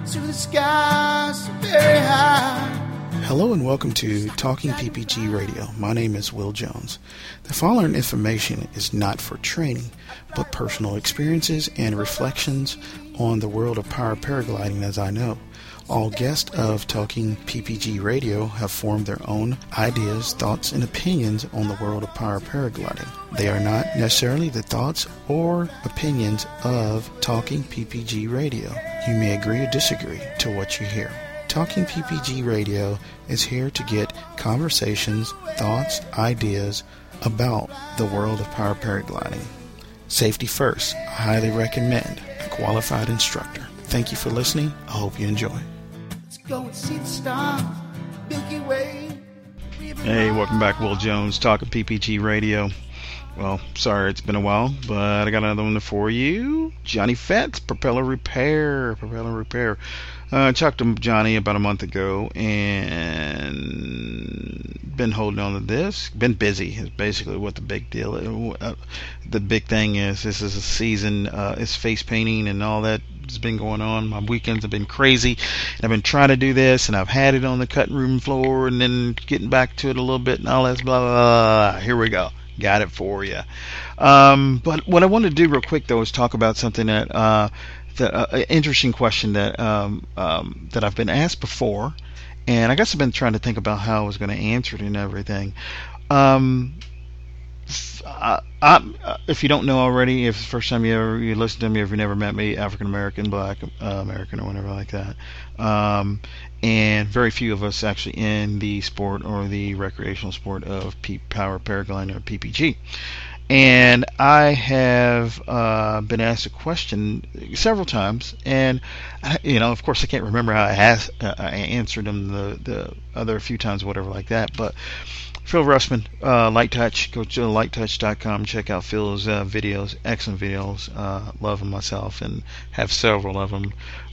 to the sky so very high. Hello and welcome to Talking PPG Radio. My name is Will Jones. The following information is not for training, but personal experiences and reflections on the world of power paragliding as I know. All guests of Talking PPG Radio have formed their own ideas, thoughts, and opinions on the world of power paragliding. They are not necessarily the thoughts or opinions of Talking PPG Radio. You may agree or disagree to what you hear. Talking PPG Radio is here to get conversations, thoughts, ideas about the world of power paragliding. Safety first. I highly recommend a qualified instructor. Thank you for listening. I hope you enjoy. Let's go and see the stars, Milky Way. Hey, welcome back, Will Jones, Talking PPG Radio. Well, sorry it's been a while, but I got another one for you. Johnny Fetts, Propeller Repair. Talked to Johnny about a month ago and been holding on to this. Been busy is basically what the big deal is. The big thing is this is a season. It's face painting and all that has been going on. My weekends have been crazy. And I've been trying to do this, and I've had it on the cutting room floor and then getting back to it a little bit and all that blah, blah, blah. Here we go. Got it for you. But what I want to do real quick, though, is talk about something that interesting question that I've been asked before, and I guess I've been trying to think about how I was going to answer it and everything. If you don't know already, if it's the first time you listen to me, if you never met me, African American, Black American, or whatever like that, and very few of us actually in the sport or the recreational sport of power paragliding or PPG. And I have been asked a question several times, and of course, I can't remember how I answered them the other few times, whatever like that. But Phil Russman, Light Touch, go to lighttouch.com, check out Phil's videos, excellent videos. Love them myself, and have several of them.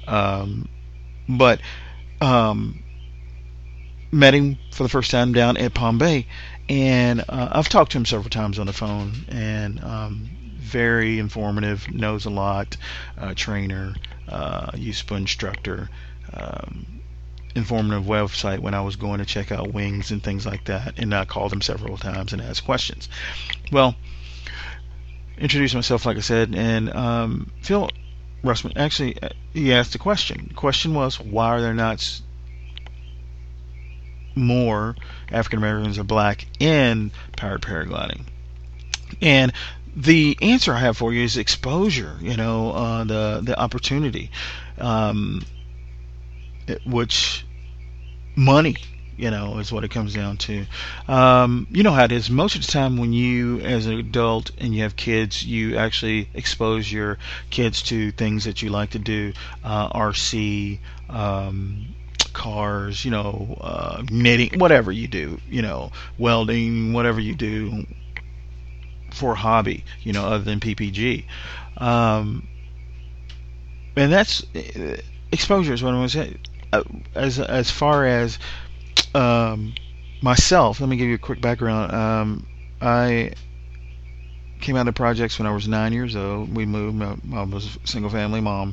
Met him for the first time down at Palm Bay. And I've talked to him several times on the phone, and very informative, knows a lot, trainer, USPA instructor, informative website when I was going to check out wings and things like that, and I called him several times and asked questions. Well, introduced myself, like I said, and Phil Russman, actually, he asked a question. The question was, why are there not more African Americans or Black in powered paragliding? And the answer I have for you is exposure. The opportunity, which money, is what it comes down to. You know how it is. Most of the time, when you, as an adult, and you have kids, you actually expose your kids to things that you like to do, RC. Cars, knitting, whatever you do, welding, whatever you do for a hobby, other than PPG. And that's exposure is what I want to say. As far as myself, let me give you a quick background. I came out of projects when I was 9 years old. We moved. My mom was a single family mom.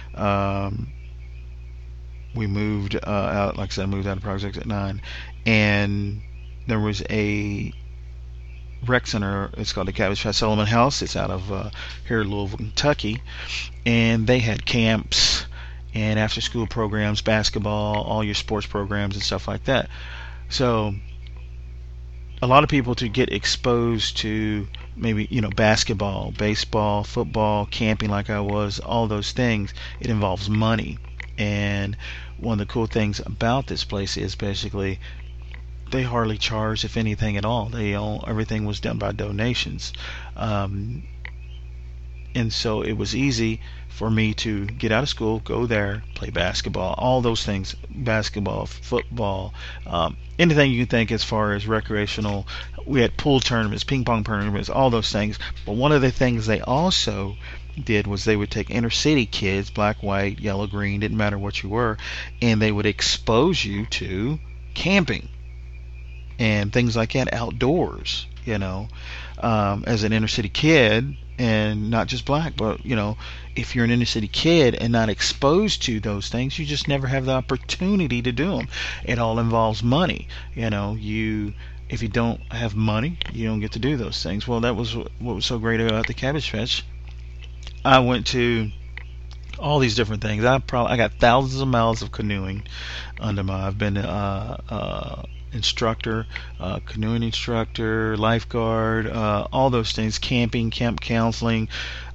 We moved out, like I said, I moved out of projects at 9, and there was a rec center. It's called the Cabbage Patch Solomon House. It's out of here in Louisville, Kentucky, and they had camps and after-school programs, basketball, all your sports programs and stuff like that. So a lot of people, to get exposed to maybe basketball, baseball, football, camping, like I was, all those things, it involves money. And one of the cool things about this place is basically they hardly charge, if anything at all. Everything was done by donations, and so it was easy for me to get out of school, go there, play basketball, all those things, basketball, football, anything you can think as far as recreational. We had pool tournaments, ping pong tournaments, all those things. But one of the things they also did was they would take inner city kids, black, white, yellow, green, didn't matter what you were, and they would expose you to camping. and things like that outdoors, as an inner city kid, and not just black, but if you're an inner city kid and not exposed to those things, you just never have the opportunity to do them. It all involves money. If you don't have money, you don't get to do those things. Well, that was what was so great about the Cabbage Patch. I went to all these different things. I got thousands of miles of canoeing under my. I've been instructor, canoeing instructor, lifeguard, all those things. Camping, camp counseling,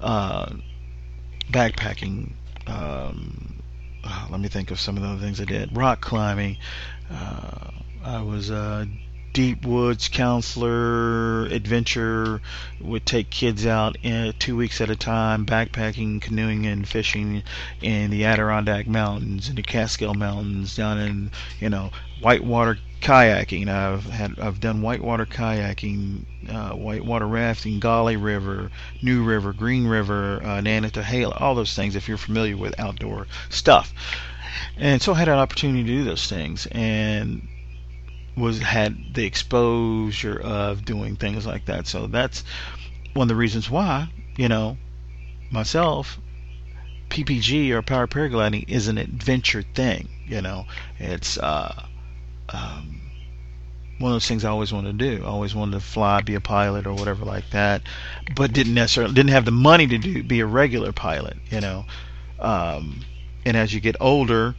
backpacking. Let me think of some of the other things I did. Rock climbing. I was deep woods counselor, adventure, would take kids out 2 weeks at a time, backpacking, canoeing, and fishing in the Adirondack Mountains and the Catskill Mountains, down in whitewater kayaking. I've done whitewater kayaking, whitewater rafting, Gauley River, New River, Green River, Nantahala, all those things. If you're familiar with outdoor stuff, and so I had an opportunity to do those things, and had the exposure of doing things like that. So that's one of the reasons why, myself, PPG or power paragliding is an adventure thing. It's one of those things I always wanted to do. I always wanted to fly, be a pilot or whatever like that, but didn't have the money to be a regular pilot. And as you get older,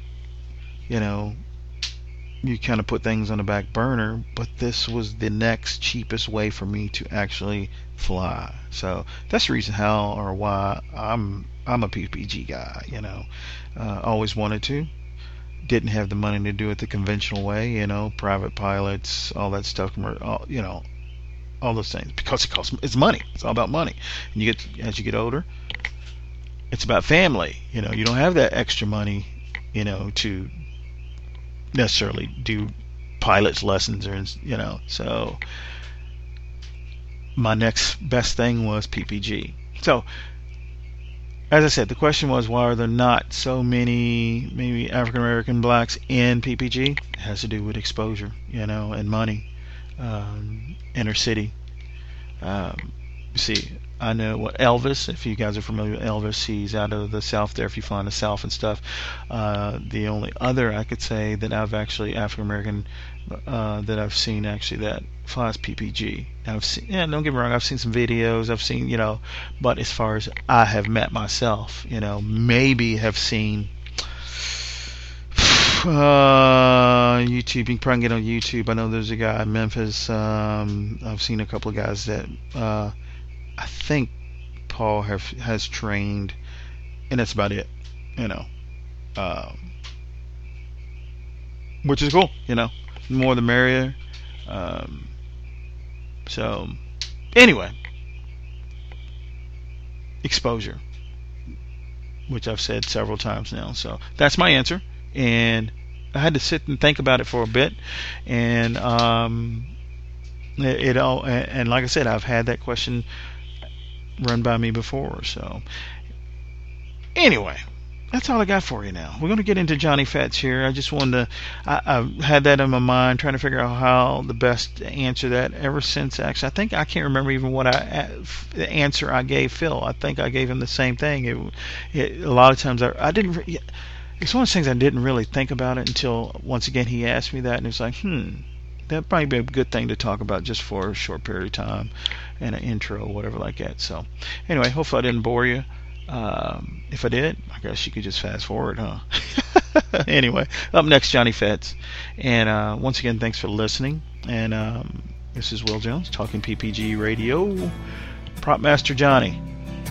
you kind of put things on the back burner, but this was the next cheapest way for me to actually fly. So that's the reason how or why I'm a PPG guy. Always wanted to, didn't have the money to do it the conventional way. Private pilots, all that stuff. All those things, because it's money. It's all about money. And as you get older, it's about family. You don't have that extra money, to necessarily do pilot's lessons, or so my next best thing was PPG. So as I said, the question was, why are there not so many maybe African American blacks in PPG? It has to do with exposure, and money. Inner city. See, I know what Elvis, if you guys are familiar with Elvis, he's out of the South there, if you fly in the South and stuff. The only other I could say that I've actually, African American, that I've seen actually that flies PPG. I've seen, don't get me wrong, I've seen some videos, I've seen, but as far as I have met myself, maybe have seen YouTube. You can probably get on YouTube. I know there's a guy in Memphis. I've seen a couple of guys that I think Paul has trained, and that's about it, which is cool, more the merrier. So anyway, exposure, which I've said several times now. So that's my answer, and I had to sit and think about it for a bit, and it all, and like I said, I've had that question run by me before. So anyway, that's all I got for you now. We're going to get into Johnny Fetts here. I just wanted to, I had that in my mind, trying to figure out how the best to answer that ever since, actually. I can't remember even what the answer I gave Phil. I think I gave him the same thing. A lot of times I didn't, it's one of those things I didn't really think about it until once again he asked me that, and it's like, that'd probably be a good thing to talk about just for a short period of time and an intro or whatever like that. So anyway, hopefully I didn't bore you. If I did, I guess you could just fast forward, huh? Anyway, up next, Johnny Fetts. And once again, thanks for listening. And this is Will Jones, talking PPG Radio. Prop Master Johnny.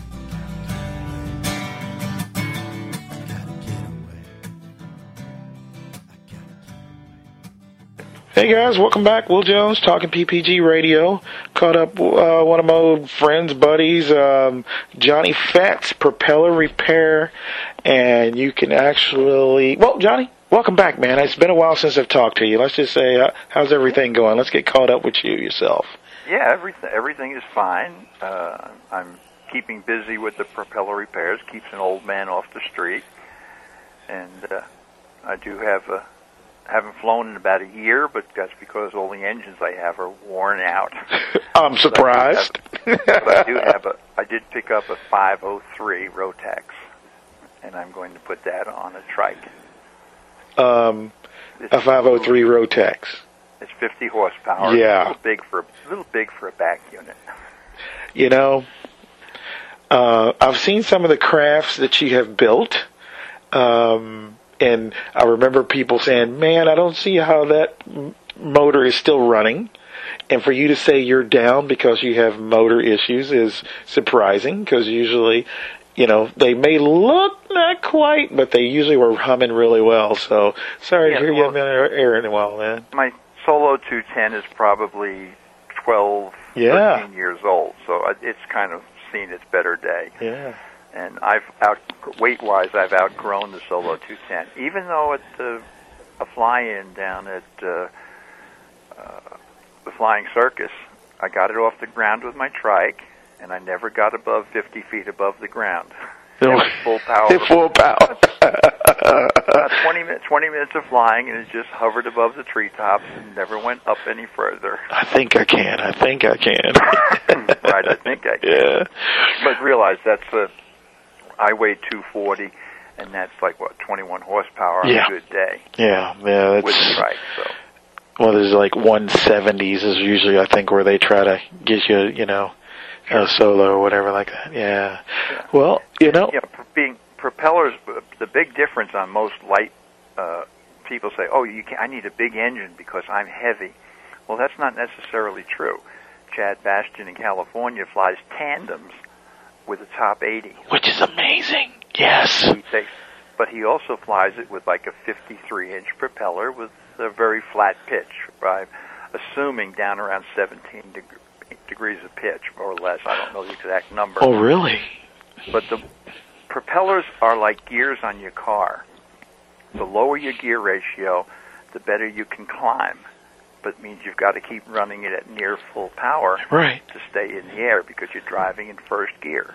Hey guys, welcome back. Will Jones, talking PPG Radio. Caught up one of my old friends, buddies, Johnny Fetts, Propeller Repair, and you can actually, well, Johnny, welcome back, man. It's been a while since I've talked to you. Let's just say, how's everything going? Let's get caught up with you yourself. Yeah, everything is fine. I'm keeping busy with the propeller repairs, keeps an old man off the street, and I do have haven't flown in about a year, but that's because all the engines I have are worn out. I'm surprised. But I did pick up a 503 Rotax, and I'm going to put that on a trike. A 503 Rotax. It's 50 horsepower. Yeah. It's a little big for a back unit. You know, I've seen some of the crafts that you have built, and I remember people saying, man, I don't see how that motor is still running. And for you to say you're down because you have motor issues is surprising, because usually, you know, they may look not quite, but they usually were humming really well. So, sorry to hear you haven't been air in a while, man. My Solo 210 is probably 12, 13 years old, so it's kind of seen its better day. Yeah. And weight-wise, I've outgrown the Solo 210. Even though at a fly-in down at the Flying Circus, I got it off the ground with my trike, and I never got above 50 feet above the ground. It was full power. Full power. 20 minutes of flying, and it just hovered above the treetops and never went up any further. I think I can. Right, I think I can. Yeah. But realize I weigh 240, and that's like, 21 horsepower on a good day. Yeah, that's... With the trike, so... Well, there's like 170s is usually, I think, where they try to get you, you know, a solo or whatever like that. Yeah. Well, you know... Yeah, propellers, the big difference on most light, people say, I need a big engine because I'm heavy. Well, that's not necessarily true. Chad Bastian in California flies tandems with a top 80. Which is amazing. Yes. But he also flies it with like a 53-inch propeller with a very flat pitch, right? Assuming down around 17 degrees of pitch, more or less. I don't know the exact number. Oh, really? But the propellers are like gears on your car. The lower your gear ratio, the better you can climb. But it means you've got to keep running it at near full power to stay in the air because you're driving in first gear.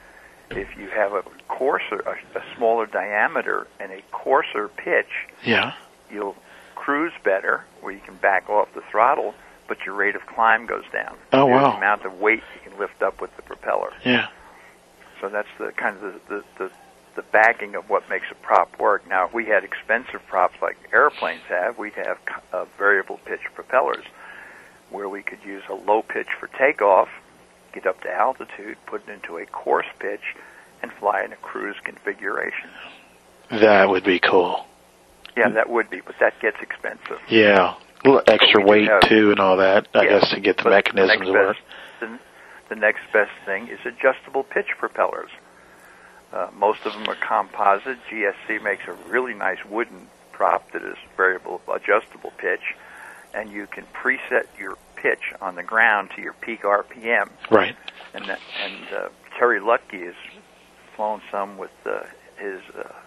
If you have a smaller diameter and a coarser pitch, you'll cruise better, where you can back off the throttle, but your rate of climb goes down. Oh, There's wow. the amount of weight you can lift up with the propeller. Yeah. So that's the kind of the backing of what makes a prop work. Now, if we had expensive props like airplanes have, we'd have variable pitch propellers, where we could use a low pitch for takeoff, get up to altitude, put it into a coarse pitch, and fly in a cruise configuration. That would be cool. Yeah, that would be, but that gets expensive. Yeah. A little extra weight, too, and all that, I guess, to get the mechanisms to work. The next best thing is adjustable pitch propellers. Most of them are composite. GSC makes a really nice wooden prop that is variable adjustable pitch, and you can preset your pitch on the ground to your peak RPM. Right. And Terry Lutke has flown some with his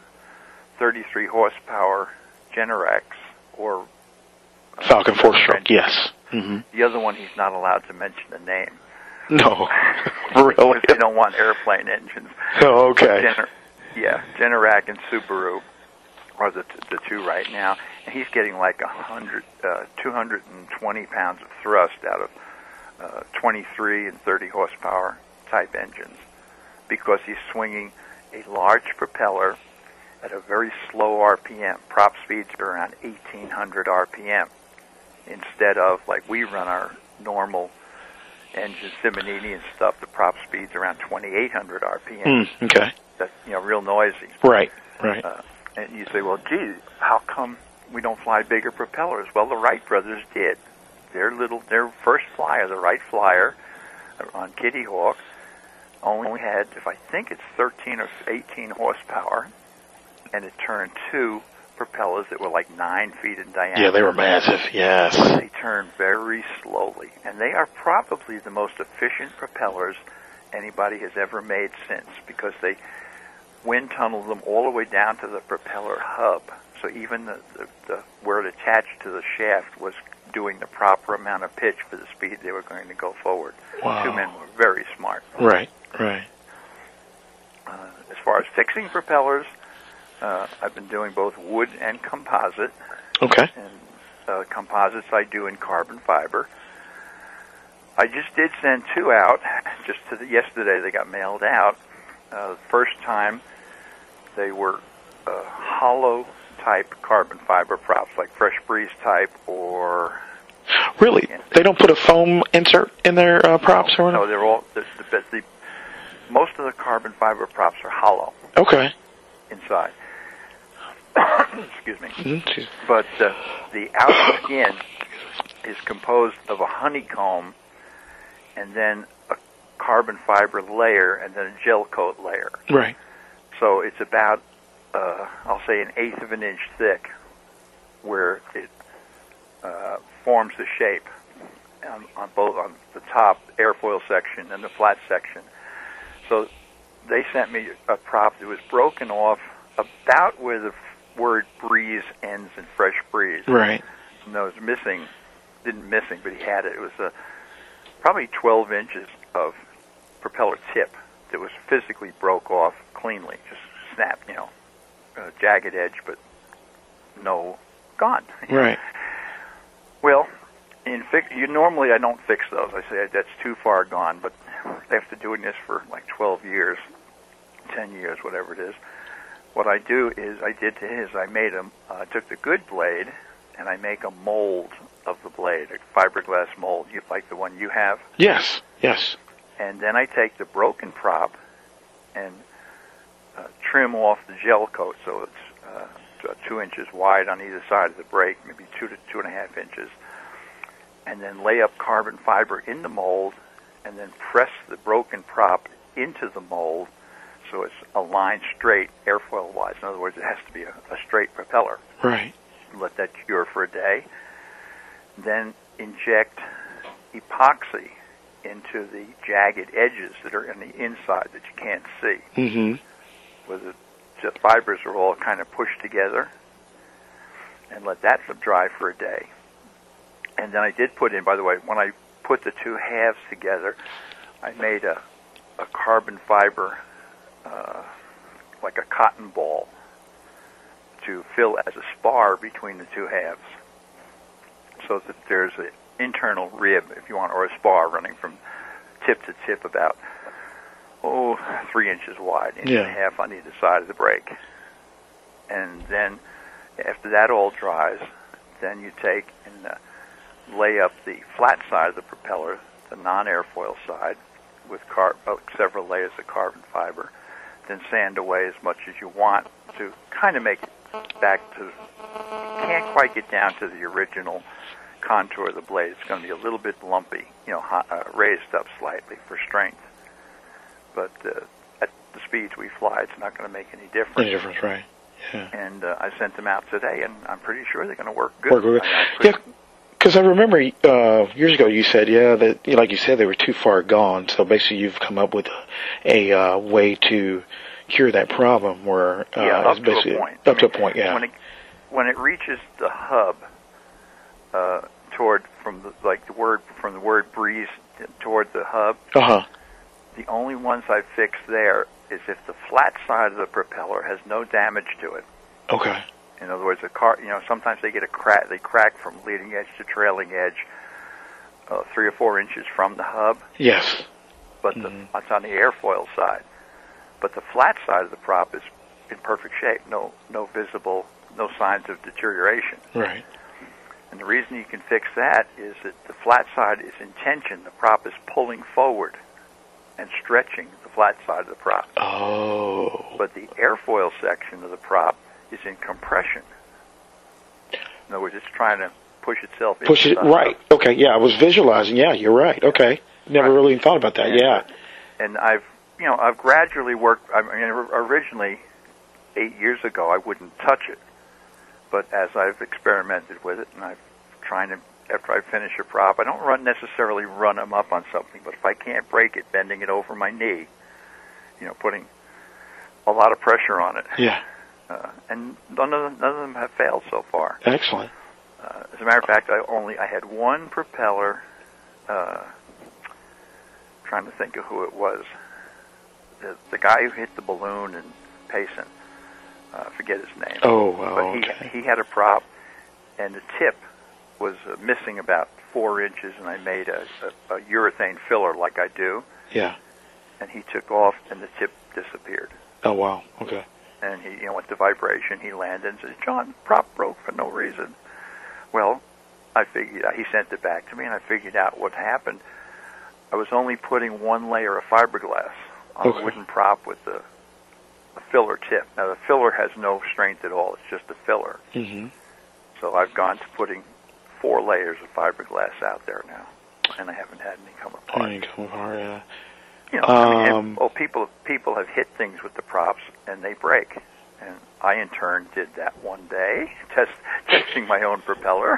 33 horsepower Generac or Falcon 4-stroke. Yes. Mm-hmm. The other one, he's not allowed to mention the name. No, really? They don't want airplane engines. Oh, okay. Generac and Subaru are the two right now, and he's getting like 220 pounds of thrust out of 23 and 30 horsepower type engines, because he's swinging a large propeller at a very slow RPM. Prop speeds are around 1,800 RPM, instead of like we run our normal engine, Simonini and stuff. The prop speeds around 2,800 RPM. Okay. That's real noisy. Right. And you say, well, gee, how come we don't fly bigger propellers? Well, the Wright brothers did. Their first flyer, the Wright Flyer on Kitty Hawk, only had, I think it's 13 or 18 horsepower, and it turned two propellers that were like 9 feet in diameter. Yeah, they were massive, yes. They turn very slowly, and they are probably the most efficient propellers anybody has ever made since, because they wind tunnel them all the way down to the propeller hub. So even the where it attached to the shaft was doing the proper amount of pitch for the speed they were going to go forward. Wow. Two men were very smart. Right. As far as fixing propellers, I've been doing both wood and composite, Okay. And composites I do in carbon fiber. I just did send 2 out. Just yesterday they got mailed out. The first time they were hollow type carbon fiber props, like Fresh Breeze type or... Really? They don't put a foam insert in their props or No, whatever? they're all... most of the carbon fiber props are hollow Okay. inside. Excuse me. Mm-hmm. But the outer skin is composed of a honeycomb and then a carbon fiber layer and then a gel coat layer. Right. So it's about, I'll say, 1/8 of an inch thick, where it forms the shape on both, on the top airfoil section and the flat section. So they sent me a prop that was broken off about where the word breeze ends in Fresh Breeze. Right. No, it was missing, but he had it. It was probably 12 inches of propeller tip that was physically broke off cleanly, just snapped, jagged edge, but no, gone. Right. Well, normally I don't fix those. I say that's too far gone, but after doing this for like 12 years, 10 years, whatever it is, what I do is I took the good blade and I make a mold of the blade, a fiberglass mold, like the one you have. Yes. Yes. And then I take the broken prop and trim off the gel coat so it's 2 inches wide on either side of the brake, maybe 2 to 2.5 inches, and then lay up carbon fiber in the mold and then press the broken prop into the mold so it's aligned straight airfoil-wise. In other words, it has to be a straight propeller. Right. Let that cure for a day. Then inject epoxy into the jagged edges that are in the inside that you can't see. Mm-hmm. Where the fibers are all kind of pushed together, and let that dry for a day. And then I did put in, by the way, when I put the 2 halves together, I made a carbon fiber, like a cotton ball, to fill as a spar between the 2 halves, so that there's an internal rib, if you want, or a spar running from tip to tip about 3 inches wide, inch and a half on either side of the brake. And then after that all dries, then you take and lay up the flat side of the propeller, the non-airfoil side, with several layers of carbon fiber, then sand away as much as you want to kind of make it back to, you can't quite get down to the original contour of the blade. It's going to be a little bit lumpy, raised up slightly for strength. But at the speeds we fly, it's not going to make any difference. Any difference, right. Yeah. And I sent them out today, and I'm pretty sure they're going to work good. Work good. Yeah, because I remember years ago you said, that like you said, they were too far gone. So basically you've come up with a way to cure that problem where up it's basically to a point. Up to a point, yeah. When it reaches the hub, from the word breeze toward the hub, the only ones I've fixed there is if the flat side of the propeller has no damage to it. Okay. In other words, sometimes they get a crack. They crack from leading edge to trailing edge, 3 or 4 inches from the hub. Yes. But it's on the airfoil side. But the flat side of the prop is in perfect shape. No visible, no signs of deterioration. Right. And the reason you can fix that is that the flat side is in tension. The prop is pulling forward and stretching the flat side of the prop. Oh. But the airfoil section of the prop is in compression. In other words, it's trying to push itself in. Push it, right. Okay, yeah, I was visualizing. Yeah, you're right. Okay. Never really thought about that. Yeah. And I've gradually worked. I mean, originally, 8 years ago, I wouldn't touch it. But as I've experimented with it, and I'm trying to, after I finish a prop, I don't necessarily run them up on something, but if I can't break it, bending it over my knee, putting a lot of pressure on it. Yeah. And none of them have failed so far. Excellent. As a matter of fact, I had one propeller. Trying to think of who it was. The guy who hit the balloon in Payson. I forget his name. Oh, but okay. he had a prop and the tip was missing about 4 inches, and I made a urethane filler like I do. Yeah. And he took off, and the tip disappeared. Oh, wow. Okay. And he, went to vibration. He landed and said, "John, the prop broke for no reason." Well, I figured out, he sent it back to me, and I figured out what happened. I was only putting 1 layer of fiberglass on a wooden prop with a filler tip. Now, the filler has no strength at all. It's just a filler. Mm-hmm. So I've gone to putting 4 layers of fiberglass out there now, and I haven't had any come apart. Yeah. You know, people have hit things with the props, and they break. And I, in turn, did that one day, testing my own propeller.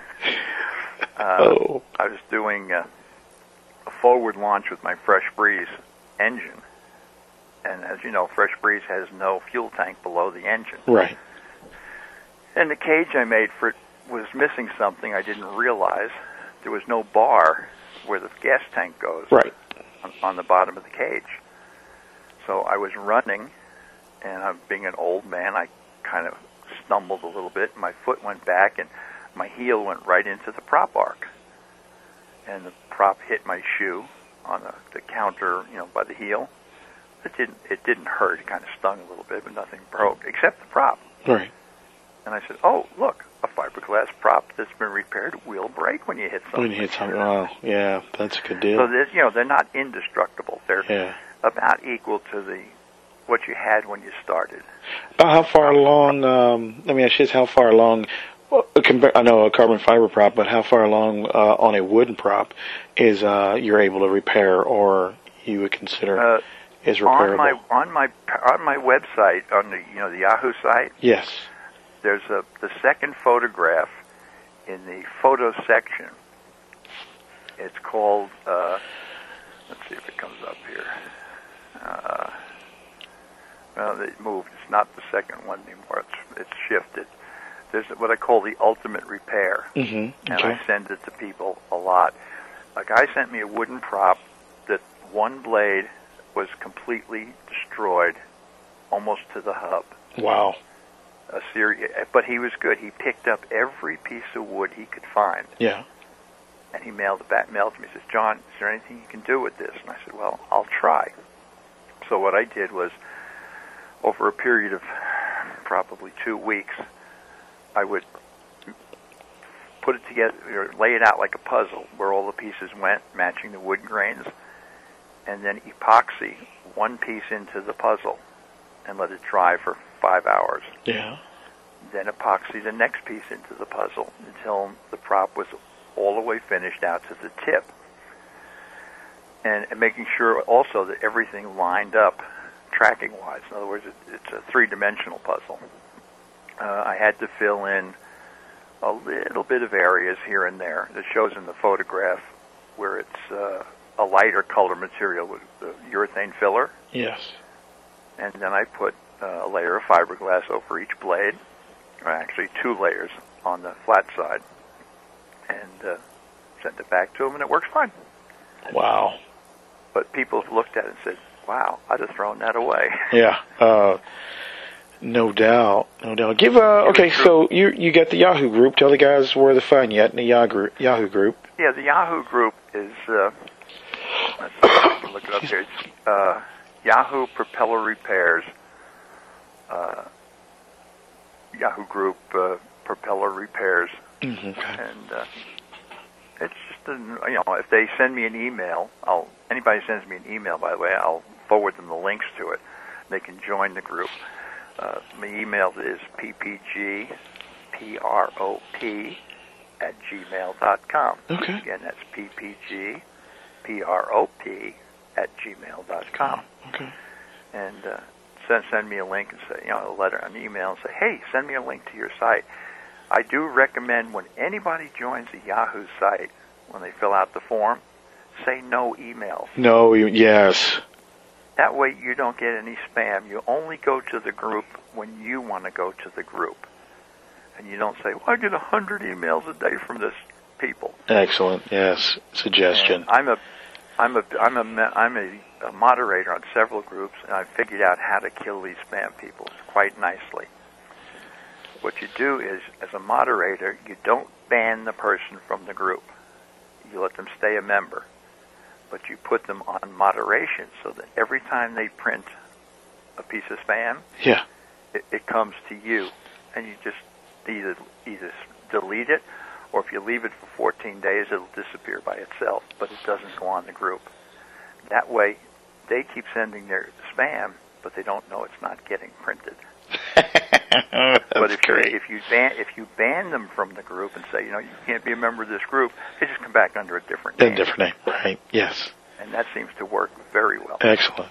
I was doing a forward launch with my Fresh Breeze engine. And as you know, Fresh Breeze has no fuel tank below the engine. Right. And the cage I made for it was missing something I didn't realize. There was no bar where the gas tank goes. Right. On the bottom of the cage. So I was running, and being an old man, I kind of stumbled a little bit. My foot went back, and my heel went right into the prop arc. And the prop hit my shoe on the counter, by the heel. It didn't hurt. It kind of stung a little bit, but nothing broke, except the prop. Right. And I said, "Oh, look, a fiberglass prop that's been repaired will break when you hit something." When you hit something, oh, yeah, that's a good deal. So there's, they're not indestructible. They're about equal to what you had when you started. How far along? Let me ask you this: how far along? I know a carbon fiber prop, but how far along on a wooden prop is you're able to repair, or you would consider is repairable? On my website, on the Yahoo site. Yes. There's the second photograph in the photo section. It's called, let's see if it comes up here. Well, it moved. It's not the second one anymore. It's shifted. There's what I call the ultimate repair. Mm-hmm. And I send it to people a lot. A guy sent me a wooden prop that one blade was completely destroyed, almost to the hub. Wow. But he was good. He picked up every piece of wood he could find. Yeah. And he mailed it to me. He says, "John, is there anything you can do with this?" And I said, "Well, I'll try." So what I did was, over a period of probably 2 weeks, I would put it together, or lay it out like a puzzle, where all the pieces went, matching the wood grains, and then epoxy one piece into the puzzle and let it dry for 5 hours. Yeah. Then epoxy the next piece into the puzzle until the prop was all the way finished out to the tip. And making sure also that everything lined up tracking-wise. In other words, it's a 3-dimensional puzzle. I had to fill in a little bit of areas here and there that shows in the photograph where it's a lighter color material with the urethane filler. Yes. And then I put a layer of fiberglass over each blade, or actually 2 layers on the flat side, and sent it back to him, and it works fine. Wow. But people have looked at it and said, "Wow, I'd have thrown that away." Yeah. No doubt. Give okay. So you get the Yahoo group. Tell the guys where to find you at in the Yahoo group. Yeah, the Yahoo group is. Let's see if I can look it up here. It's Yahoo Propeller Repairs. Yahoo group Propeller Repairs. Mm-hmm. And it's just if they send me an email, anybody sends me an email, by the way, I'll forward them the links to it. They can join the group. My email is ppgprop@gmail.com. Okay. Again, that's ppgprop@gmail.com. Okay. And send me a link and say, a letter, an email, and say, "Hey, send me a link to your site." I do recommend when anybody joins the Yahoo site, when they fill out the form, say no emails. No, yes. That way you don't get any spam. You only go to the group when you want to go to the group. And you don't say, "Well, I get 100 emails a day from this people." Excellent. Yes. Suggestion. And I'm a moderator on several groups, and I've figured out how to kill these spam people quite nicely. What you do is, as a moderator, you don't ban the person from the group. You let them stay a member. But you put them on moderation so that every time they print a piece of spam, Yeah. it comes to you. And you just either delete it, or if you leave it for 14 days, it'll disappear by itself, but it doesn't go on the group. That way, they keep sending their spam, but they don't know it's not getting printed. But if you ban them from the group and say, you can't be a member of this group, they just come back under a different name. A different name, right? Yes. And that seems to work very well. Excellent.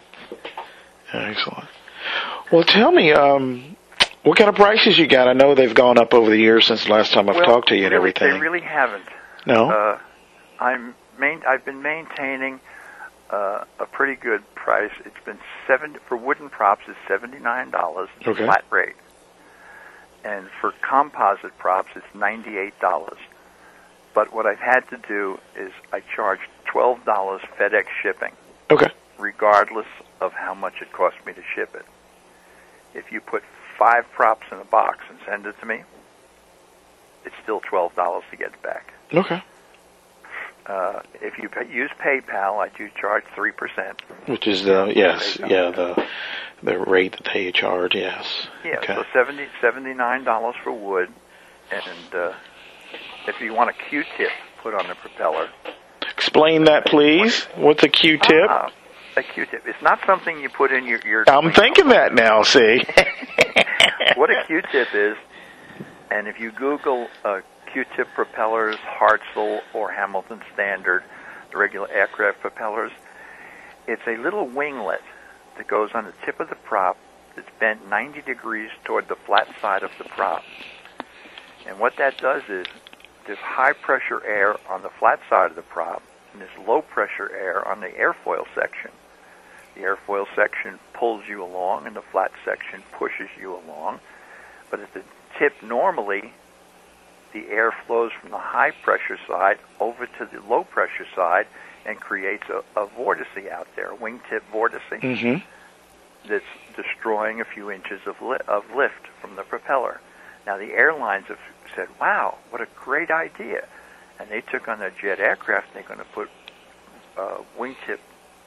Well, tell me, what kind of prices you got? I know they've gone up over the years since the last time I've talked to you and everything. They really haven't. No? I've been maintaining a pretty good price. It's been for wooden props. It's $79, flat rate, and for composite props, it's $98. But what I've had to do is I charge $12 FedEx shipping, regardless of how much it costs me to ship it. If you put 5 props in a box and send it to me, it's still $12 to get it back. Okay. If you use PayPal, I do charge 3%. Which is the rate that they charge. Yes. Yeah. Okay. So $79 for wood, and if you want a Q-tip put on the propeller. Explain that, please. What's a Q-tip? A Q-tip. It's not something you put in your I'm thinking that now. See. What a Q-tip is, and if you Google Q-tip propellers, Hartzell or Hamilton Standard, the regular aircraft propellers, it's a little winglet that goes on the tip of the prop that's bent 90 degrees toward the flat side of the prop. And what that does is there's high-pressure air on the flat side of the prop, and there's low-pressure air on the airfoil section. The airfoil section pulls you along, and the flat section pushes you along. But at the tip, normally, the air flows from the high-pressure side over to the low-pressure side and creates a vortice out there, a wingtip vortice, that's destroying a few inches of lift from the propeller. Now, the airlines have said, wow, what a great idea. And they took on their jet aircraft, and they're going to put wingtip,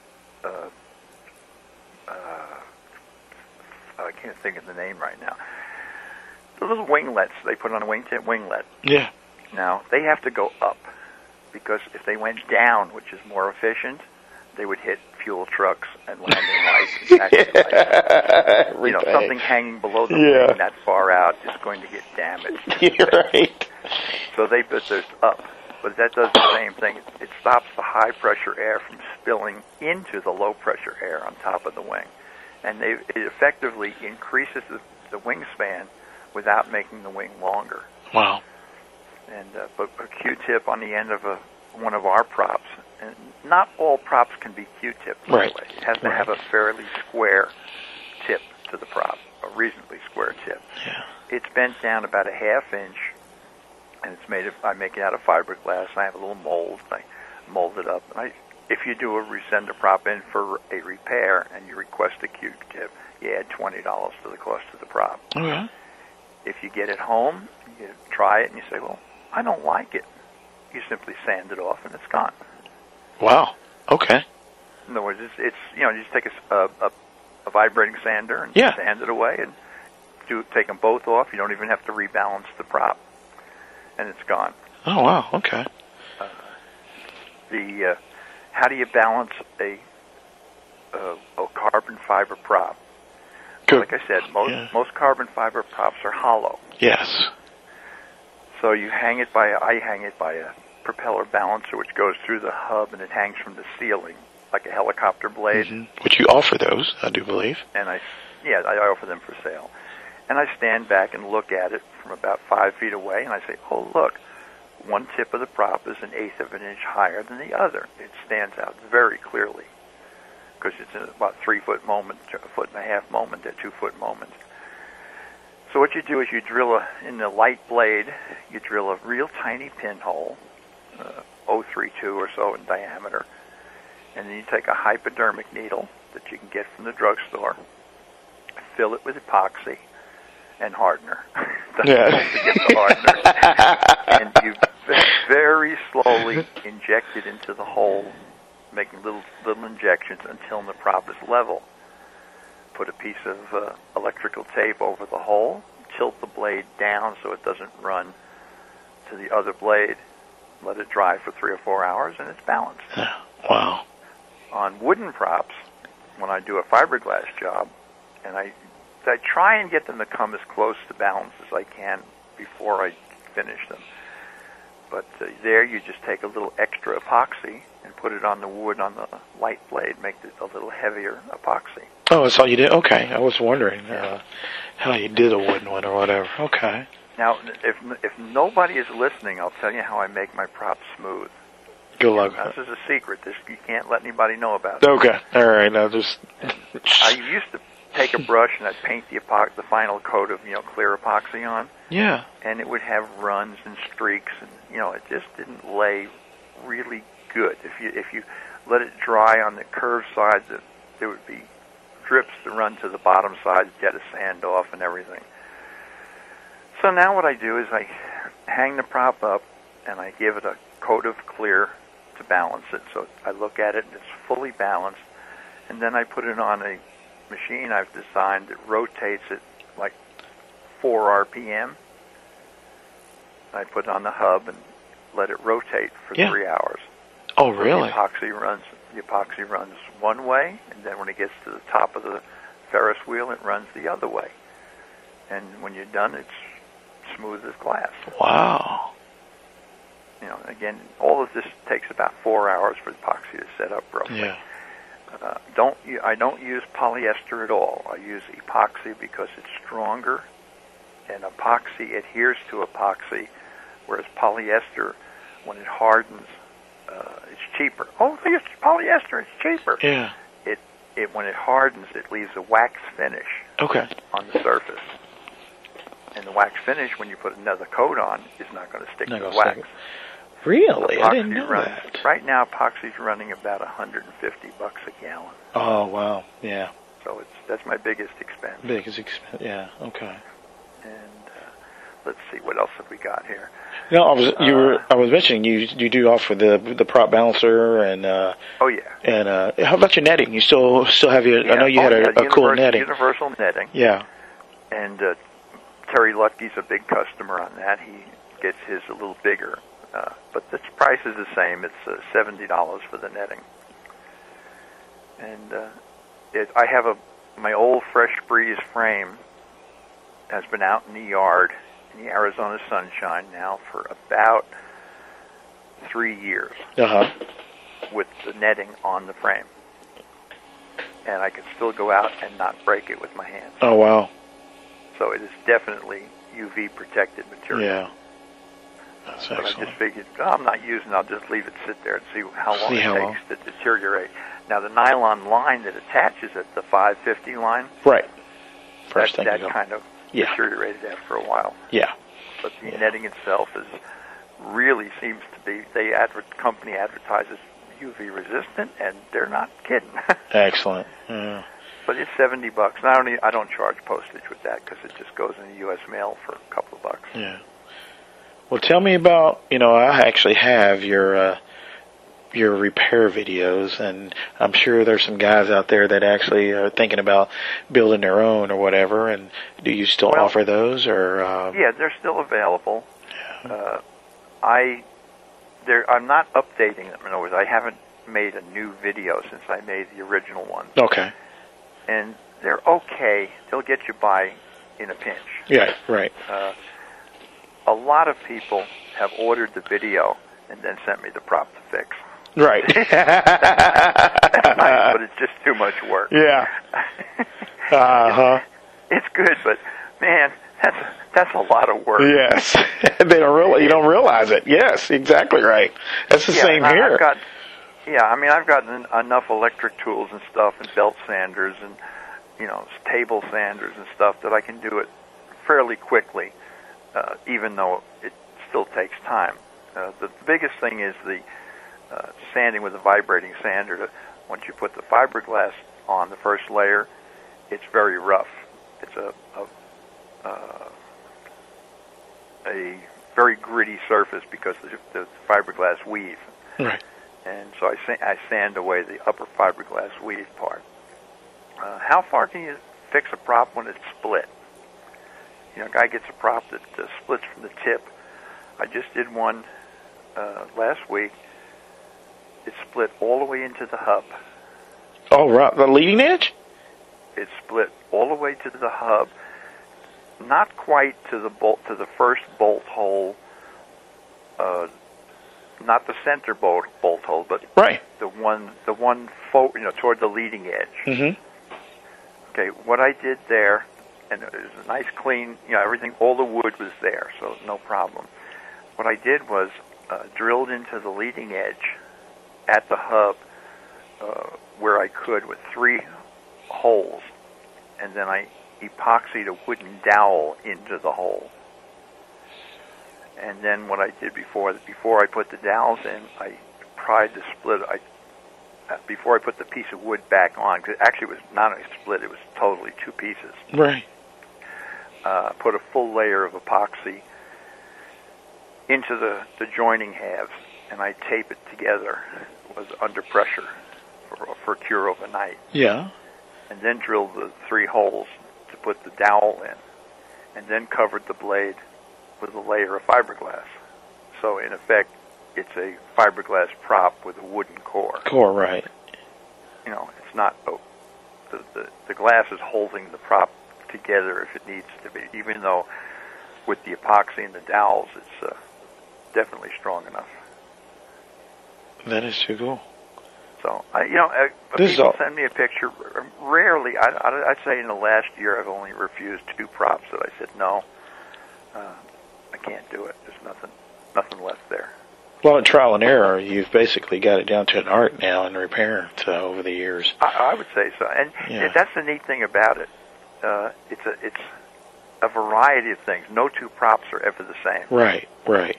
I can't think of the name right now. The little winglets they put on a wingtip winglet. Yeah. Now, they have to go up, because if they went down, which is more efficient, they would hit fuel trucks and landing lights and taxi lights. Something hanging below the wing that far out is going to get damaged. You're right. So they put those up. But that does the same thing. It stops the high-pressure air from spilling into the low-pressure air on top of the wing. And it effectively increases the wingspan without making the wing longer. Wow. And but a Q-tip on the end of one of our props, and not all props can be Q-tipped, by the way. It has to have a fairly square tip to the prop, a reasonably square tip. Yeah. It's bent down about a half inch, and it's made I make it out of fiberglass. I have a little mold. I mold it up. And if you send a prop in for a repair and you request a Q-tip, you add $20 to the cost of the prop. Okay. If you get it home, you try it, and you say, well, I don't like it. You simply sand it off, and it's gone. Wow. Okay. In other words, it's you just take a vibrating sander and sand it away, and take them both off. You don't even have to rebalance the prop, and it's gone. Oh wow. Okay. How do you balance a carbon fiber prop? Good. Like I said, most carbon fiber props are hollow. Yes. So I hang it by a propeller balancer, which goes through the hub, and it hangs from the ceiling like a helicopter blade. Mm-hmm. Which you offer those, I do believe. And I offer them for sale. And I stand back and look at it from about 5 feet away, and I say, oh, look, one tip of the prop is 1/8 of an inch higher than the other. It stands out very clearly, because it's in about 3 foot moment, 1.5 moment, a 2 foot moment. So what you do is you drill in the light blade, you drill a real tiny pinhole, 0.32 or so in diameter, and then you take a hypodermic needle that you can get from the drugstore, fill it with epoxy, and hardener. Yeah. Don't forget the hardener. And you very slowly inject it into the hole, making little injections until the prop is level. Put a piece of electrical tape over the hole, tilt the blade down so it doesn't run to the other blade, let it dry for 3 or 4 hours, and it's balanced. Wow. On wooden props, when I do a fiberglass job, and I try and get them to come as close to balance as I can before I finish them. But there you just take a little extra epoxy and put it on the wood on the light blade, make it a little heavier epoxy. Oh, that's all you did? Okay. I was wondering how you did a wooden one or whatever. Okay. Now, if nobody is listening, I'll tell you how I make my props smooth. Good luck. This is a secret. You can't let anybody know about it. Okay. All right. Now just... I used to take a brush and I'd paint the final coat of clear epoxy on. Yeah. And it would have runs and streaks, and it just didn't lay really good. If you let it dry on the curved side, there would be drips that run to the bottom side, get a sand off and everything. So now what I do is I hang the prop up and I give it a coat of clear to balance it. So I look at it and it's fully balanced, and then I put it on a machine I've designed that rotates it like 4 RPM. I put it on the hub and let it rotate for 3 hours. Oh, really? The epoxy runs one way, and then when it gets to the top of the Ferris wheel, it runs the other way. And when you're done, it's smooth as glass. Wow. Again, all of this takes about 4 hours for the epoxy to set up roughly. Yeah. I don't use polyester at all. I use epoxy because it's stronger, and epoxy adheres to epoxy, whereas polyester, when it hardens, it's cheaper. Oh, it's polyester, it's cheaper. Yeah. When it hardens, it leaves a wax finish on the surface. And the wax finish, when you put another coat on, is not going to stick to the wax. Really? I didn't know that. Right now, epoxy's running about $150 a gallon. Oh, wow. Yeah. So that's my biggest expense. Yeah. Okay. And let's see, what else have we got here? No, I was mentioning you do offer the prop balancer and oh yeah. And how about your netting? You still have your? Yeah. I know you had a cool netting. Universal netting. Yeah. And Terry Lutke's a big customer on that. He gets his a little bigger, but the price is the same. It's $70 for the netting. And I have my old Fresh Breeze frame has been out in the yard in the Arizona sunshine now for about 3 years with the netting on the frame. And I can still go out and not break it with my hands. Oh, wow. So it is definitely UV protected material. Yeah. That's excellent. But I just figured, I'm not using it, I'll just leave it sit there and see how long it takes to deteriorate. Now, the nylon line that attaches it, the 550 line, right. That kind of deteriorated after a while. Yeah. But the netting itself really seems to be, company advertises UV resistant, and they're not kidding. Excellent. Yeah. But it's $70. And I don't charge postage with that because it just goes in the U.S. mail for a couple of bucks. Yeah. Well, tell me about, I actually have your repair videos, and I'm sure there's some guys out there that actually are thinking about building their own or whatever. And do you still offer those, or? Yeah, they're still available. Yeah. I'm not updating them. In other words, I haven't made a new video since I made the original one. Okay. And they're okay. They'll get you by in a pinch. Yeah, right. A lot of people have ordered the video and then sent me the prop to fix. Right. That's nice, but it's just too much work. Yeah. It's good, but man, that's a lot of work. Yes. You don't realize it. Yes, exactly right. That's the same here. I've got enough electric tools and stuff, and belt sanders and table sanders and stuff that I can do it fairly quickly, even though it still takes time. The biggest thing is the sanding with a vibrating sander. Once you put the fiberglass on the first layer, it's very rough. It's a a very gritty surface because of the fiberglass weave. Right. And so I sand away the upper fiberglass weave part. How far can you fix a prop when it's split? You know, a guy gets a prop that splits from the tip. I just did one last week. It split all the way into the hub. Oh, right. The leading edge? It split all the way to the hub, not quite to the first bolt hole, not the center bolt hole, but right. the one toward the leading edge. Mm-hmm. Okay, what I did there, and it was a nice clean, everything, all the wood was there, so no problem. What I did was drilled into the leading edge at the hub where I could with 3 holes, and then I epoxied a wooden dowel into the hole. And then what I did before I put the dowels in, I pried the split. Before I put the piece of wood back on, because actually it was not a split, it was totally 2 pieces. Right. Put a full layer of epoxy into the joining halves, and I tape it together. It was under pressure for cure overnight. Yeah. And then drilled the 3 holes to put the dowel in, and then covered the blade with a layer of fiberglass. So in effect, it's a fiberglass prop with a wooden core. Core, right. It's not, the glass is holding the prop together if it needs to be, even though with the epoxy and the dowels, it's definitely strong enough. That is too cool. So, people send me a picture. Rarely, I'd say in the last year, I've only refused 2 props that I said, no, I can't do it. There's nothing left there. Well, in trial and error, you've basically got it down to an art now in repair over the years. I would say so. And that's the neat thing about it. It's a variety of things. No 2 props are ever the same. Right.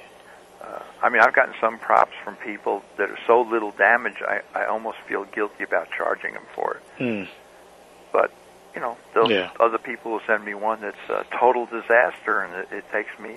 I've gotten some props from people that are so little damage, I almost feel guilty about charging them for it. But, other people will send me one that's a total disaster, and it takes me,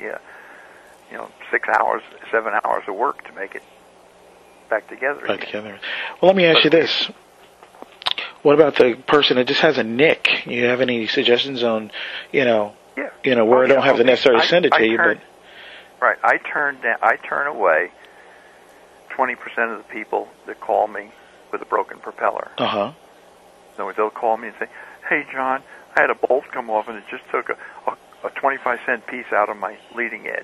6 hours, 7 hours of work to make it back together. Well, let me ask you this. What about the person that just has a nick? You have any suggestions on, where I don't have to necessarily send it to you, but... Right, I turn away 20% of the people that call me with a broken propeller. Uh-huh. So they'll call me and say, "Hey, John, I had a bolt come off and it just took a 25-cent piece out of my leading edge."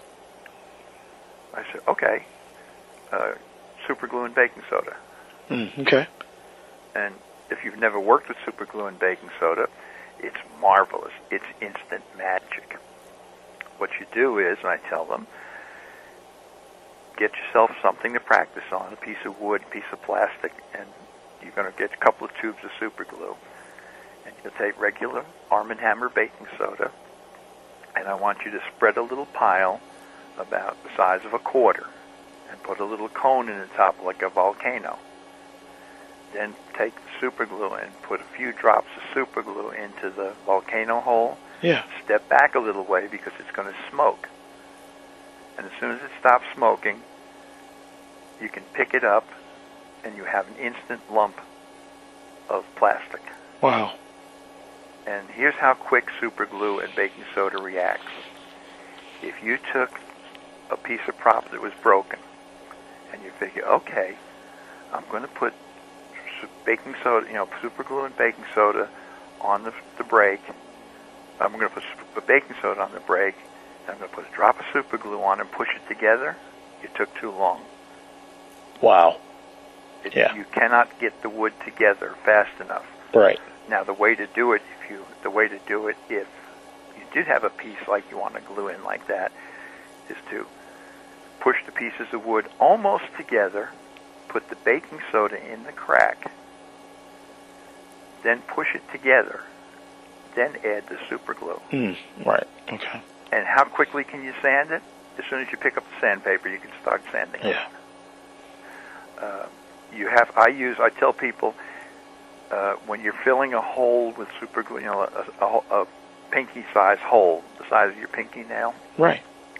I said, "Okay, super glue and baking soda." Okay. And if you've never worked with super glue and baking soda, it's marvelous. It's instant magic. What you do is, and I tell them, get yourself something to practice on, a piece of wood, a piece of plastic, and you're going to get a couple of tubes of super glue. And you'll take regular Arm & Hammer baking soda, and I want you to spread a little pile about the size of a quarter and put a little cone in the top like a volcano. Then take the super glue and put a few drops of super glue into the volcano hole. Yeah. Step back a little way because it's going to smoke. And as soon as it stops smoking, you can pick it up and you have an instant lump of plastic. Wow. And here's how quick super glue and baking soda reacts. If you took a piece of prop that was broken and you figure, okay, I'm going to put baking soda, super glue and baking soda on the brake. I'm going to put baking soda on the brake, and I'm going to put a drop of super glue on and push it together. It took too long. Wow. You cannot get the wood together fast enough. Right. Now, the way to do it, if you did have a piece like you want to glue in like that, is to push the pieces of wood almost together, put the baking soda in the crack, then push it together, then add the super glue. Right. Okay. And how quickly can you sand it? As soon as you pick up the sandpaper, you can start sanding it. Yeah. I tell people when you're filling a hole with super glue, a pinky-size hole, the size of your pinky nail. Right.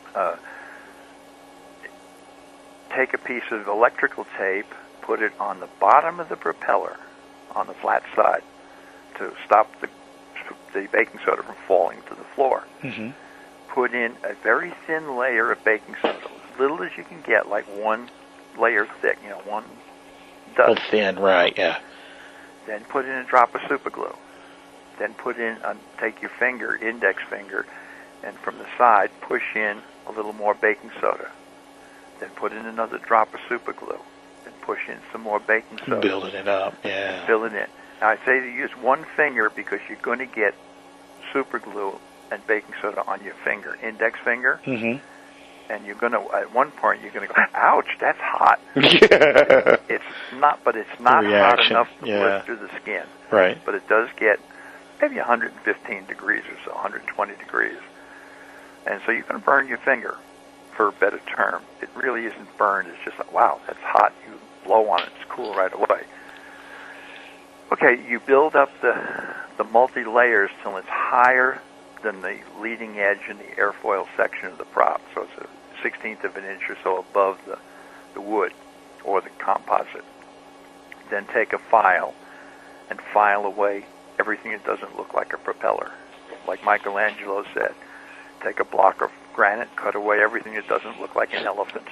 Take a piece of electrical tape, put it on the bottom of the propeller, on the flat side, to stop the baking soda from falling to the floor. Mm-hmm. Put in a very thin layer of baking soda, as little as you can get, like one layer thick, one dust. Oh, thin, right, yeah. Then put in a drop of super glue. Then take your finger, index finger, and from the side push in a little more baking soda. Then put in another drop of super glue. Then push in some more baking soda. Building it up, yeah. Fill it in. Now I say to use one finger because you're going to get super glue and baking soda on your finger, index finger. Mm-hmm. And you're going to, at one point, you're going to go, ouch, that's hot. Yeah. It's not hot enough to blister the skin. Right. But it does get maybe 115 degrees or so, 120 degrees. And so you're going to burn your finger, for a better term. It really isn't burned. It's just like, wow, that's hot. You blow on it, it's cool right away. Okay, you build up the multi-layers till it's higher than the leading edge in the airfoil section of the prop. So it's a 1/16 of an inch or so above the wood or the composite. Then take a file and file away everything that doesn't look like a propeller. Like Michelangelo said, take a block of granite, cut away everything that doesn't look like an elephant.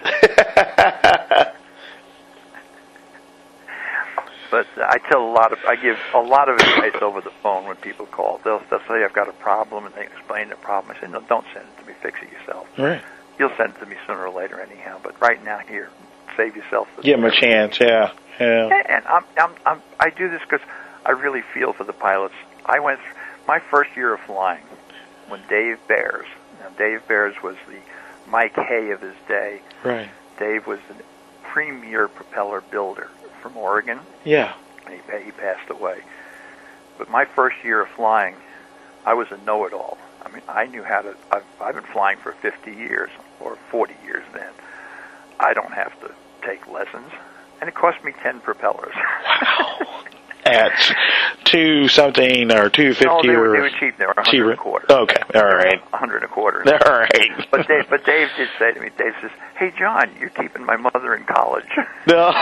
But I give a lot of advice over the phone when people call. They'll say, I've got a problem, and they explain the problem. I say, no, don't send it to me. Fix it yourself. Right. You'll send it to me sooner or later anyhow. But right now, here, save yourself. Give them a chance, yeah. And I do this because I really feel for the pilots. I went through my first year of flying when Dave Bears. Now, Dave Bears was the Mike Hay of his day. Right. Dave was the premier propeller builder from Oregon. Yeah. And he passed away. But my first year of flying, I was a know-it-all. I mean, I knew how to. I've been flying for 50 years or 40 years then. I don't have to take lessons, and it cost me 10 propellers. Wow. At 2-something or 250 no, they or were cheap. They were 100 a quarter. Okay, all right. 100 a quarter. All right. But Dave did say to me, Dave says, "Hey John, you're keeping my mother in college." No.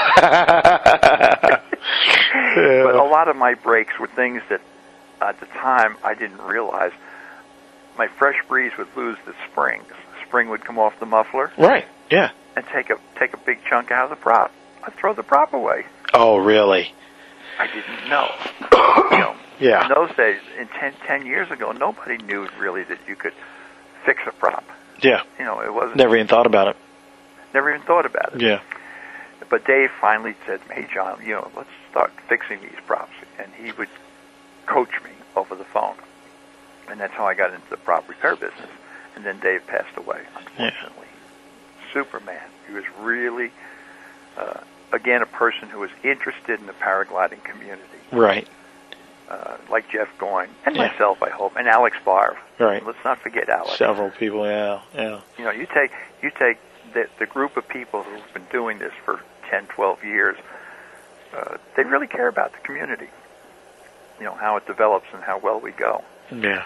But a lot of my breaks were things that at the time I didn't realize. My fresh breeze would lose the spring. The spring would come off the muffler. Right. Yeah. And take a big chunk out of the prop. I'd throw the prop away. Oh, really? I didn't know. Yeah. In those days, 10 years ago, nobody knew really that you could fix a prop. Yeah. It wasn't. Never even thought about it. Never even thought about it. Yeah. But Dave finally said, "Hey, John, let's start fixing these props." And he would coach me over the phone. And that's how I got into the prop repair business. And then Dave passed away, unfortunately. Yeah. Superman. He was really, again, a person who was interested in the paragliding community. Right. Like Jeff Goyne, and myself, I hope, and Alex Barr. Right. Let's not forget Alex. Several people, yeah. You take the group of people who've been doing this for 10, 12 years, they really care about the community. How it develops and how well we go. Yeah.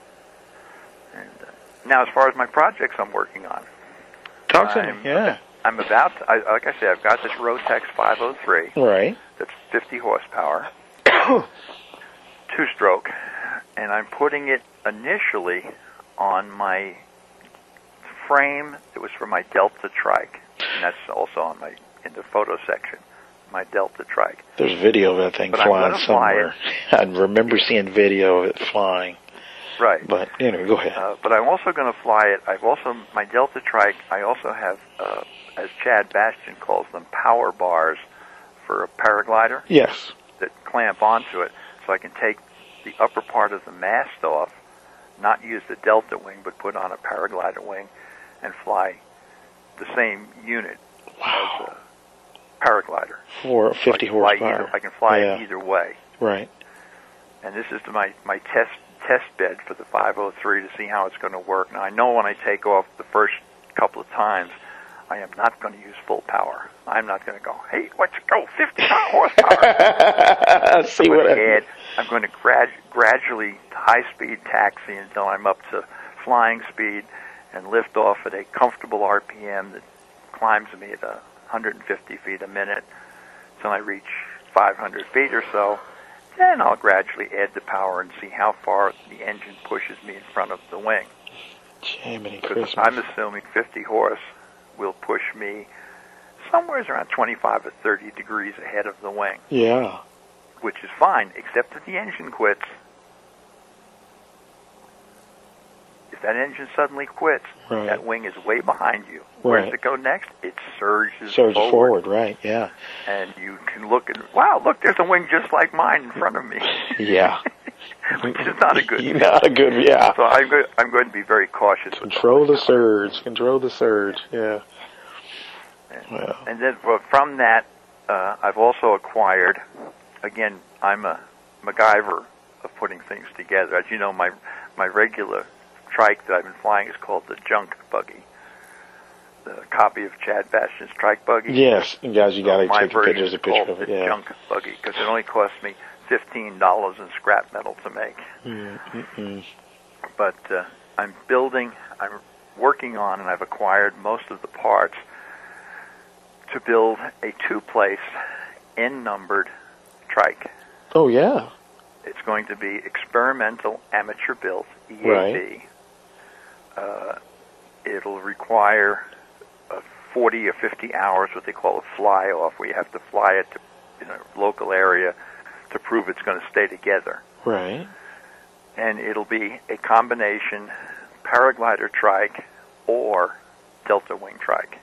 And now, as far as my projects I'm working on. Talk to me, yeah. I'm about to, like I said, I've got this Rotex 503. Right. That's 50 horsepower. 2-stroke. And I'm putting it initially on my frame that was for my Delta Trike. And that's also in the photo section, my Delta Trike. There's video of that thing flying somewhere. I remember seeing video of it flying. Right. But, go ahead. But I'm also going to fly it. My Delta Trike, I also have, as Chad Bastian calls them, power bars for a paraglider. Yes. That clamp onto it, so I can take the upper part of the mast off, not use the Delta wing, but put on a paraglider wing and fly the same unit as a paraglider. For 50 horsepower. I can fly it either way. Right. And this is my test bed for the 503 to see how it's going to work. Now, I know when I take off the first couple of times, I am not going to use full power. I'm not going to go, hey, let's go 50 horsepower. I'm going to gradually high-speed taxi until I'm up to flying speed and lift off at a comfortable RPM that climbs me at 150 feet a minute until I reach 500 feet or so. Then I'll gradually add the power and see how far the engine pushes me in front of the wing. Jiminy Because Christmas. I'm assuming 50 horse will push me somewhere around 25 or 30 degrees ahead of the wing. Yeah. Which is fine, except that the engine quits. If that engine suddenly quits, Right. that wing is way behind you. Where does Right. it go next? It surges forward, right, yeah. And you can look and, wow, look, there's a wing just like mine in front of me. Yeah. Which is not a good thing. Not a good, yeah. So I'm going to be very cautious. Control the surge. Control the surge, yeah. Well. And then from that, I've also acquired, again, I'm a MacGyver of putting things together. As you know, my regular trike that I've been flying is called the Junk Buggy, the copy of Chad Bastian's trike buggy. Yes, and guys, you got to take picture of it. The Yeah. Junk Buggy, because it only cost me $15 in scrap metal to make. Mm-mm. But I'm working on, and I've acquired most of the parts to build a two-place, N-numbered trike. Oh, yeah. It's going to be experimental amateur-built, EAB. Right. It'll require 40 or 50 hours, what they call a fly-off, where you have to fly it in a local area to prove it's going to stay together. Right. And it'll be a combination paraglider trike or delta wing trike.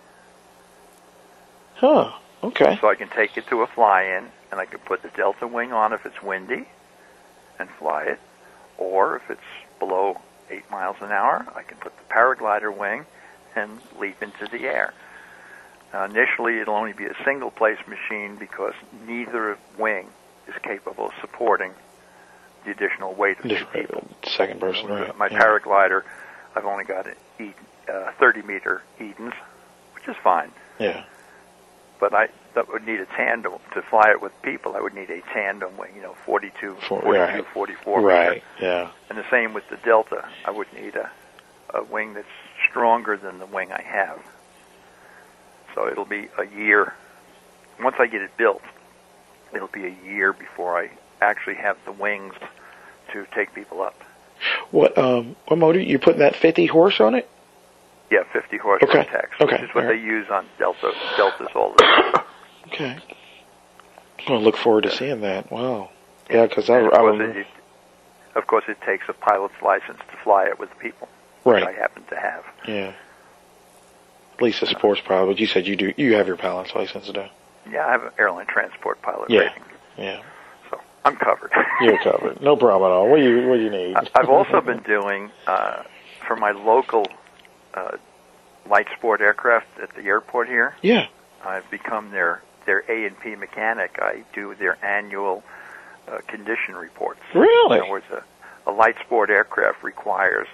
Huh. Okay. So I can take it to a fly-in, and I can put the delta wing on if it's windy and fly it, or if it's below 8 miles an hour, I can put the paraglider wing and leap into the air. Initially, it'll only be a single-place machine because neither wing is capable of supporting the additional weight of two people. Second person, right. My paraglider, I've only got 30-meter Edens, which is fine. Yeah. But that would need a tandem. To fly it with people, I would need a tandem wing, 42, 44 Right, meter. yeah. And the same with the Delta. I would need a wing that's stronger than the wing I have. So it'll be a year. Once I get it built, it'll be a year before I actually have the wings to take people up. What motor? You putting that 50 horse on it? Yeah, 50 horsepower Okay. tax, Okay. which is what All they right. use on Deltas all the time. Okay. I'll look forward to seeing that. Wow. Yeah, because I of course, it takes a pilot's license to fly it with people, right. which I happen to have. Yeah. At least a sports pilot, but you said you do. You have your pilot's license, though. Yeah, I have an airline transport pilot Yeah. rating, Yeah. so I'm covered. You're covered. No problem at all. What do you need? I've also been doing for my local light sport aircraft at the airport here. Yeah. I've become their A&P mechanic. I do their annual condition reports. Really? In other words, a light sport aircraft requires,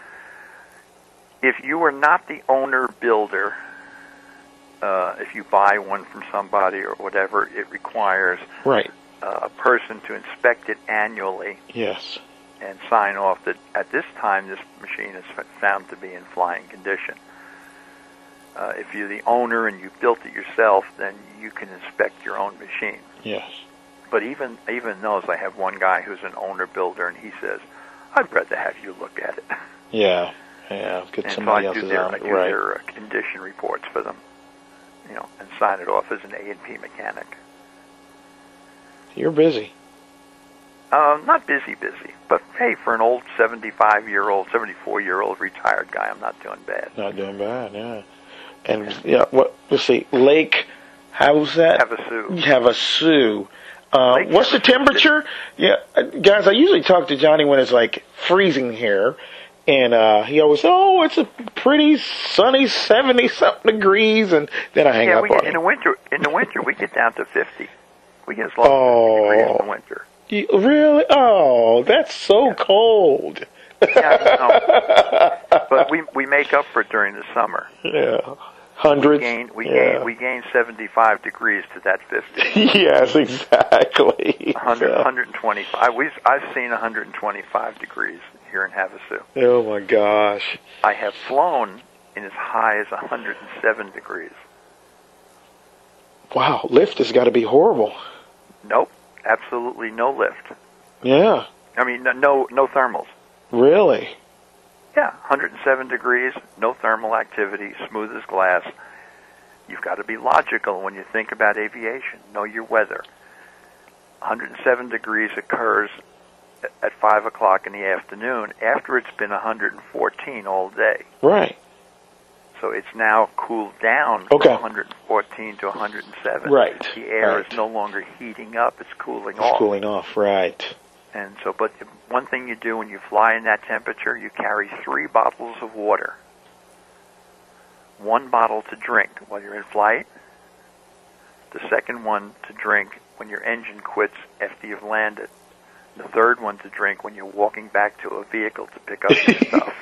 if you are not the owner builder, if you buy one from somebody or whatever, it requires Right. a person to inspect it annually Yes. and sign off that at this time this machine is found to be in flying condition. If you're the owner and you built it yourself, then you can inspect your own machine. Yes. But even those, I have one guy who's an owner builder, and he says, "I'd rather have you look at it." Yeah. Yeah. Get And so somebody I do else's their, on I it. do Right. their condition reports for them, and sign it off as an A&P mechanic. You're busy. Not busy, but hey, for an old 75-year-old, 74-year-old retired guy, I'm not doing bad. Not doing bad. Yeah. And yeah. What? Let's see. Lake. How's that? Havasu. What's the temperature? Yeah, guys, I usually talk to Johnny when it's like freezing here, and he always, it's a pretty sunny 70-something degrees, and then I hang up on in him. the winter we get down to 50. We get as low as 50 degrees in the winter. Really? Oh, that's so cold. Yeah, no. But we make up for it during the summer. Yeah. hundreds. We gained 75 degrees to that 50. Yes, exactly. 125. I've seen 125 degrees here in Havasu. Oh my gosh. I have flown in as high as 107 degrees. Wow, lift has got to be horrible. Nope, absolutely no lift. Yeah. I mean, no thermals. Really? Yeah, 107 degrees, no thermal activity, smooth as glass. You've got to be logical when you think about aviation. Know your weather. 107 degrees occurs at 5 o'clock in the afternoon after it's been 114 all day. Right. So it's now cooled down from 114 to 107. Right. The air is no longer heating up, it's cooling off. It's cooling off, right. And so, but one thing you do when you fly in that temperature, you carry 3 bottles of water. 1 bottle to drink while you're in flight. The second one to drink when your engine quits after you've landed. The third one to drink when you're walking back to a vehicle to pick up your stuff.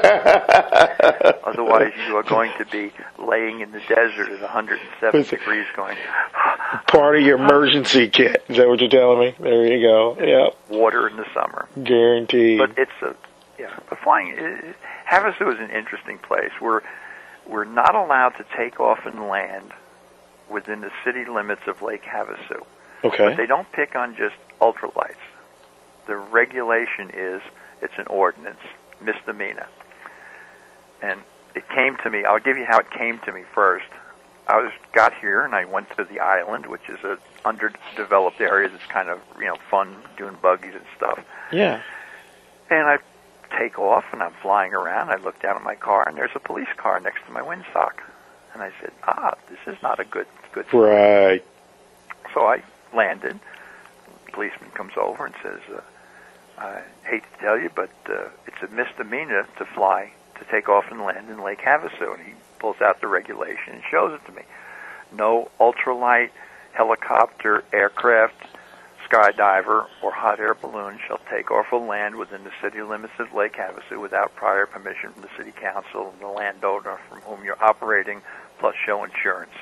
Otherwise, you are going to be laying in the desert at 107 degrees going... Part of your emergency kit. Is that what you're telling me? There you go. Yeah. Water in the summer. Guaranteed. But it's but flying... Havasu is an interesting place. We're not allowed to take off and land within the city limits of Lake Havasu. Okay. But they don't pick on just ultralights. The regulation is, it's an ordinance, misdemeanor. And it came to me, I'll give you how it came to me first. I got here and I went to the island, which is an underdeveloped area that's kind of, fun, doing buggies and stuff. Yeah. And I take off and I'm flying around. I look down at my car and there's a police car next to my windsock. And I said, this is not a good sign. Right. So I landed. The policeman comes over and says, I hate to tell you, but it's a misdemeanor to take off and land in Lake Havasu. And he pulls out the regulation and shows it to me. No ultralight, helicopter, aircraft, skydiver, or hot air balloon shall take off or land within the city limits of Lake Havasu without prior permission from the city council and the landowner from whom you're operating, plus show insurance.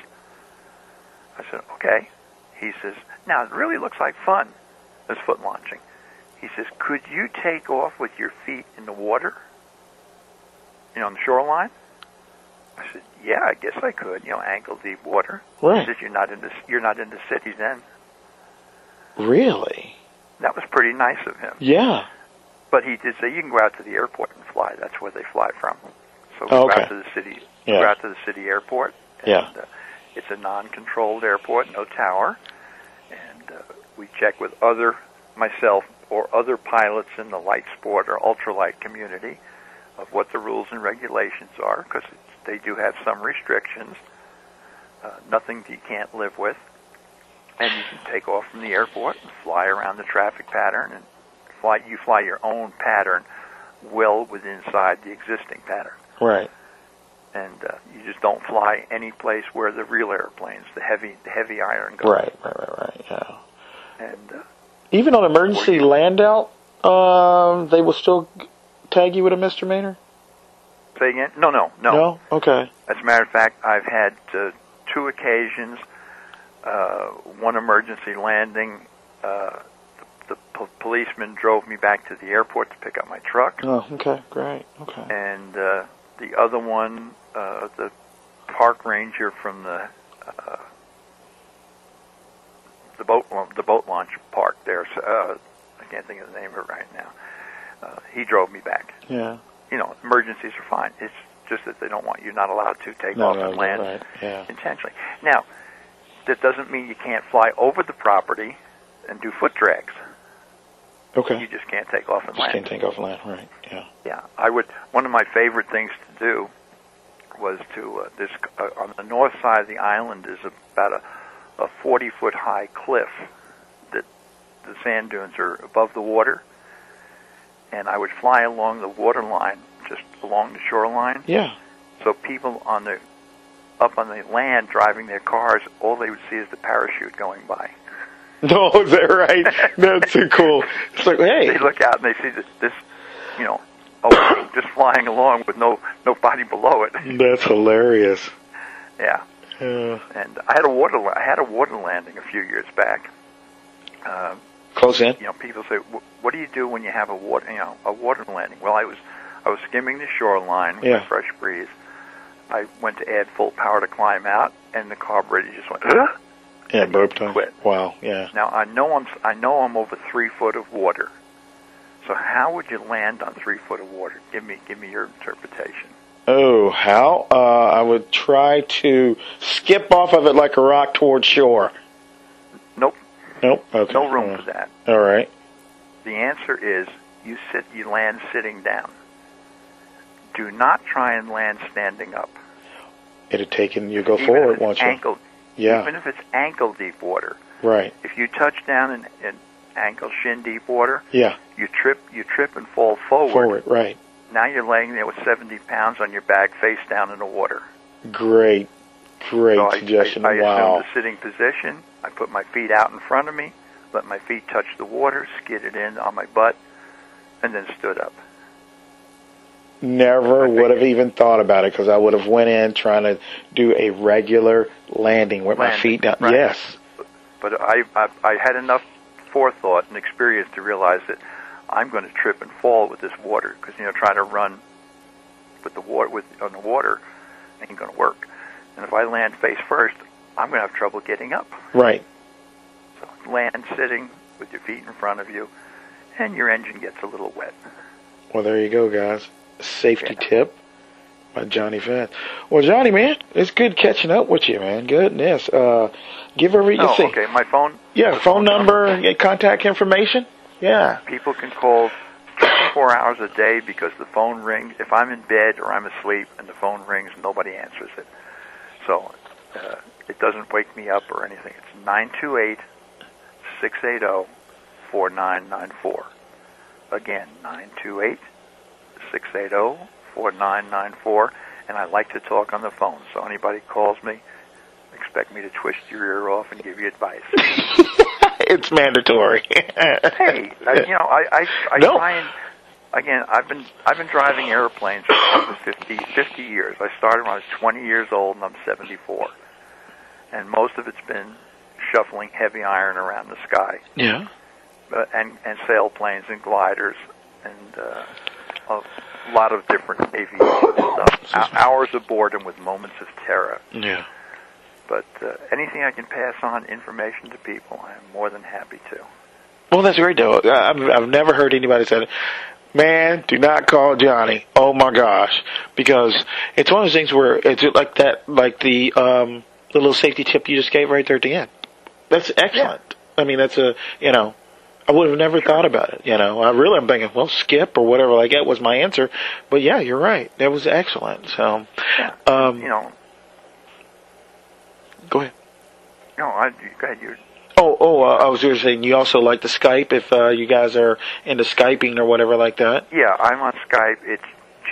I said, okay. He says, now it really looks like fun, this foot launching. He says, could you take off with your feet in the water, on the shoreline? I said, yeah, I guess I could, ankle deep water. Right. He says, you're not in the city then. Really? That was pretty nice of him. Yeah. But he did say, you can go out to the airport and fly. That's where they fly from. So we go out to the city. Yeah. Go out to the city airport. And, yeah. It's a non-controlled airport, no tower. And we check with myself or other pilots in the light sport or ultralight community of what the rules and regulations are, because they do have some restrictions, nothing you can't live with. And you can take off from the airport and fly around the traffic pattern, and you fly your own pattern well inside the existing pattern. Right. And you just don't fly any place where the real airplanes, the heavy iron goes. Right, yeah. And even on emergency land out, they will still tag you with a misdemeanor? Say again? No. No? Okay. As a matter of fact, I've had 2 occasions, one emergency landing, the policeman drove me back to the airport to pick up my truck. Oh, okay, great, okay. And the other one, the park ranger from the boat launch park there, I can't think of the name of it right now, he drove me back. Yeah. Emergencies are fine. It's just that they don't want you not allowed to take off and land intentionally. Now, that doesn't mean you can't fly over the property and do foot drags. Okay. You just can't take off and land. Just can't take off and land, right, yeah. Yeah, one of my favorite things to do was to, on the north side of the island is about a 40-foot high cliff that the sand dunes are above the water, and I would fly along the water line, just along the shoreline. Yeah. So people up on the land driving their cars, all they would see is the parachute going by. No, is that right? That's so cool. It's like, hey. They look out and they see this just flying along with no body below it. That's hilarious. Yeah. And I had a water landing a few years back. Close in. You know, people say, "What do you do when you have a water landing?" Well, I was skimming the shoreline with a fresh breeze. I went to add full power to climb out, and the carburetor just went. Yeah, burped on. Quit. Wow. Yeah. Now I know I'm over 3 foot of water. So how would you land on 3 foot of water? Give me your interpretation. Oh, how? I would try to skip off of it like a rock towards shore. Nope. Okay. No room for that. All right. The answer is you land sitting down. Do not try and land standing up. You go forward, won't you? Yeah. Even if it's ankle deep water. Right. If you touch down in ankle shin deep water, yeah, you trip and fall forward. Right. Now you're laying there with 70 pounds on your back, face down in the water. Great so suggestion. I wow. assumed the sitting position. I put my feet out in front of me, let my feet touch the water, skidded in on my butt, and then stood up. Never would have even thought about it because I would have went in trying to do a regular landing with my feet down. Right. Yes. But I had enough forethought and experience to realize that I'm going to trip and fall with this water because trying to run with the water on the water ain't going to work. And if I land face first, I'm going to have trouble getting up. Right. So land sitting with your feet in front of you, and your engine gets a little wet. Well, there you go, guys. Safety tip by Johnny Fetz. Well, Johnny, man, it's good catching up with you, man. Goodness. Give every... okay, my phone... Yeah, phone number, contact information. Yeah. People can call 24 hours a day because the phone rings. If I'm in bed or I'm asleep and the phone rings, nobody answers it. So it doesn't wake me up or anything. It's 928-680-4994. Again, 928-680-4994. And I like to talk on the phone. So anybody calls me, expect me to twist your ear off and give you advice. It's mandatory. Hey, I try and again. I've been driving airplanes for over 50 years. I started when I was 20 years old, and I'm 74. And most of it's been shuffling heavy iron around the sky. Yeah. And sailplanes and gliders and a lot of different aviation stuff. Hours of boredom with moments of terror. Yeah. But anything I can pass on information to people, I'm more than happy to. Well, that's great, though. I've never heard anybody say, man, do not call Johnny. Oh, my gosh. Because it's one of those things where it's like that, like the little safety tip you just gave right there at the end. That's excellent. Yeah. I mean, that's I would have never thought about it, I'm thinking, well, skip or whatever like that was my answer. But, yeah, you're right. That was excellent. So, Go ahead. No, go ahead. I was just saying, you also like to Skype if you guys are into Skyping or whatever like that? Yeah, I'm on Skype. It's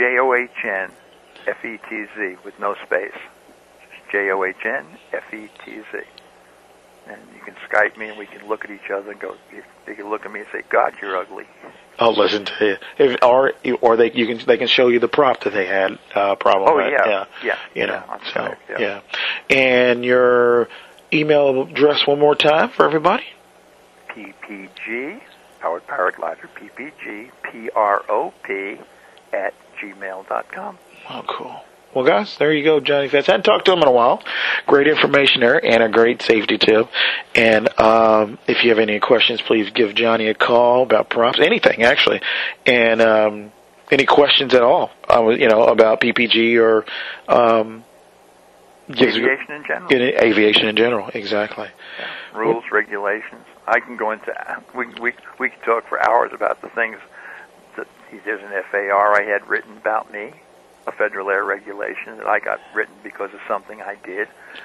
JOHNFETZ with no space. Just JOHNFETZ. And you can Skype me and we can look at each other and go, they can look at me and say, God, you're ugly. I'll listen to you. Or they can show you the prop that they had problem with. Yeah. And your email address one more time for everybody? PPG, Powered Paraglider, PPG, PROP @gmail.com. Oh, cool. Well, guys, there you go, Johnny Fetz. I hadn't talked to him in a while. Great information there and a great safety tip. And if you have any questions, please give Johnny a call about props, anything, actually. And any questions at all, about PPG or... aviation in general. Aviation in general, exactly. Yeah. Rules, regulations. I can go into... We can talk for hours about the things that... There's an FAR I had written about me. A federal air regulation that I got written because of something I did.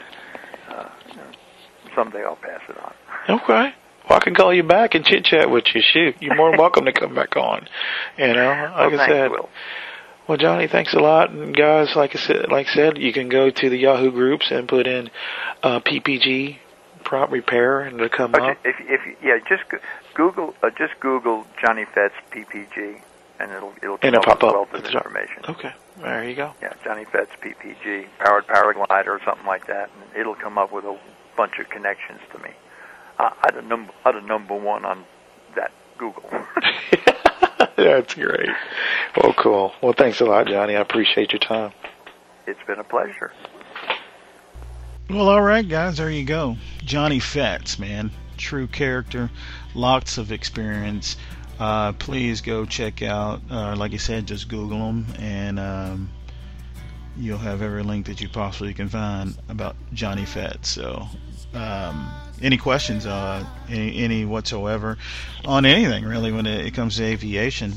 Someday I'll pass it on. Okay. Well, I can call you back and chit-chat with you. Shoot, you're more than welcome to come back on. Like I said. Will. Well, Johnny, thanks a lot. And guys, like I said, you can go to the Yahoo groups and put in PPG prop repair and it'll come up. Just Google Johnny Fetz PPG. and it'll And come pop up with a up. wealth of information. Okay, there you go. Yeah, Johnny Fett's PPG, powered paraglider or something like that, and it'll come up with a bunch of connections to me. I'd have number one on that Google. That's great. Well, cool. Well, thanks a lot, Johnny. I appreciate your time. It's been a pleasure. Well, all right, guys, there you go. Johnny Fetts, man. True character, lots of experience. Please go check out, like I said, just Google him, and you'll have every link that you possibly can find about Johnny Fetts. So, any questions, any whatsoever, on anything, really, when it comes to aviation,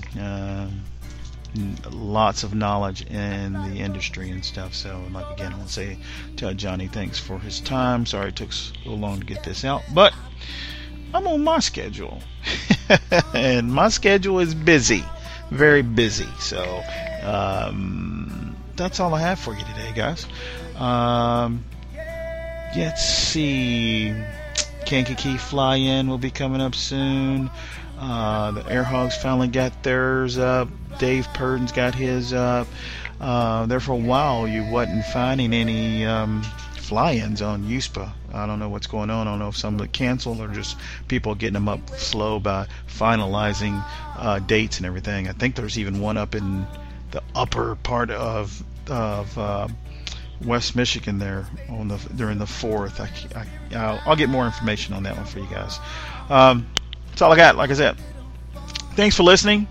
lots of knowledge in the industry and stuff. So, like, again, I want to say to Johnny, thanks for his time. Sorry it took a little long to get this out, but I'm on my schedule. And my schedule is busy, very busy. So, that's all I have for you today, guys. Let's see. Kankakee Fly-In will be coming up soon. The Air Hogs finally got theirs up. Dave Purden's got his up. There for a while, you wasn't finding any fly-ins on USPA. I don't know what's going on. I don't know if some of it canceled or just people getting them up slow by finalizing dates and everything. I think there's even one up in the upper part of West Michigan there during the 4th. I'll get more information on that one for you guys. That's all I got. Like I said, thanks for listening.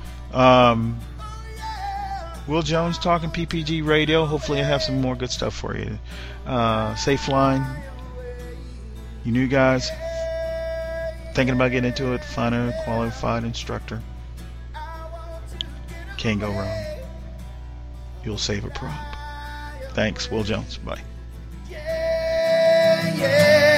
Will Jones talking PPG Radio. Hopefully I have some more good stuff for you. Safe flying. You new guys thinking about getting into it, find a qualified instructor. Can't go wrong. You'll save a prop. Thanks, Will Jones. Bye. Yeah, yeah.